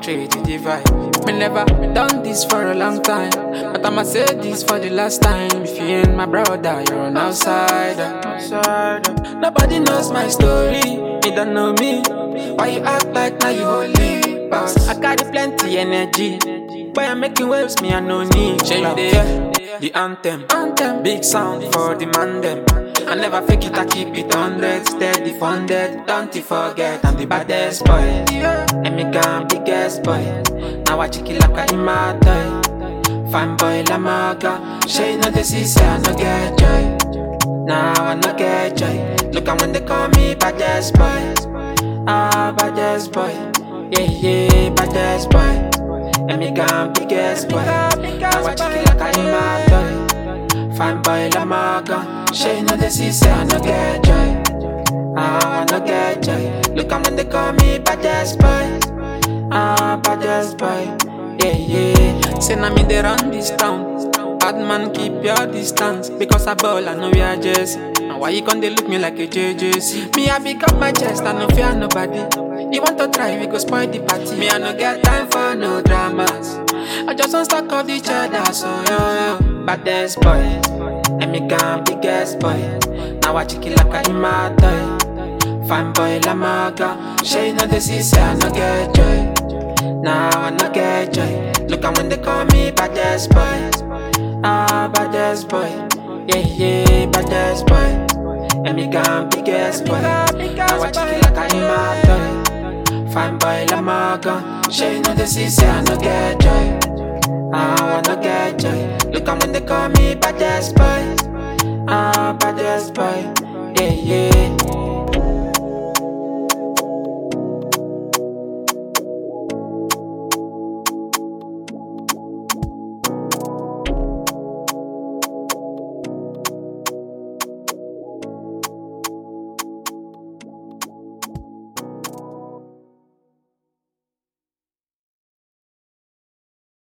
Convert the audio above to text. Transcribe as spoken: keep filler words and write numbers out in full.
portrait the vibe. Me never done this for a long time, but I'ma say this for the last time. If you ain't my brother, you're an outsider. outsider. Nobody knows my story, you don't know me. Why you act like now you holy? Boss, I got plenty energy. Why I'm making waves, me I no need. Show you there, the anthem. anthem. Big sound for the man them. I never fake it, I keep it on hundred. Steady funded, don't you forget I'm the baddest boy. And me gun biggest boy. Now I check it like I'm my toy. Fine boy la maga. Shay you know the say I no get joy. Now I no get joy. Look at when they call me baddest boy. Ah, baddest boy. Yeah, yeah, baddest boy. And me gun biggest boy. Now I check it like I'm my toy. Fine boy la maga. Shay you know the say I no get joy. Ah, I no get joy. Look at when they call me baddest boy. Ah, baddest boy. Yeah, yeah. Say now me they run this town. Bad man keep your distance. Because I ball I know we are Jesse. And why you can't they look me like a J J C? Me I pick up my chest I no fear nobody. You want to try we go spoil the party. Me I no get time for no dramas. I just want stack up each other. So yo yo, baddest boy. And me gun biggest boy. Now I check it like I'm my toy. Fine boy la maga. Shay you know the say I no get joy. Now I no get joy. Look at when they call me baddest boy. Ah, baddest boy. Yeah, yeah, baddest boy. And me gun biggest boy. Now I check it like I'm my toy. Fine boy la maga. Shay you know the say I no get joy. Ah, I no get joy. Look at when they call me baddest boy. Ah, baddest boy. Yeah, yeah.